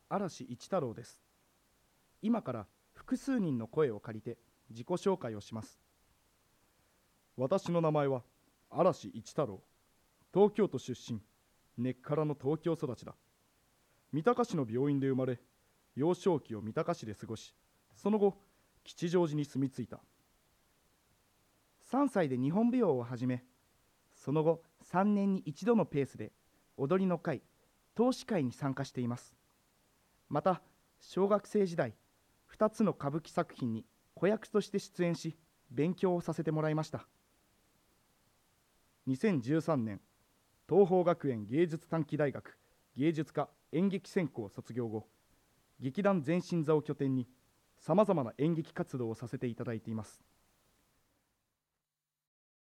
嵐一太郎です。今から複数人の声を借りて自己紹介をします。私の名前は嵐一太郎。東京都出身、根っからの東京育ちだ。三鷹市の病院で生まれ、幼少期を三鷹市で過ごし、その後吉祥寺に住み着いた。3歳で日本舞踊を始め、その後3年に一度のペースで踊りの会、通し会に参加しています。また小学生時代、2つの歌舞伎作品に子役として出演し、勉強をさせてもらいました。2013年、東邦学園芸術短期大学芸術科演劇専攻を卒業後、劇団前進座を拠点にさまざまな演劇活動をさせていただいています。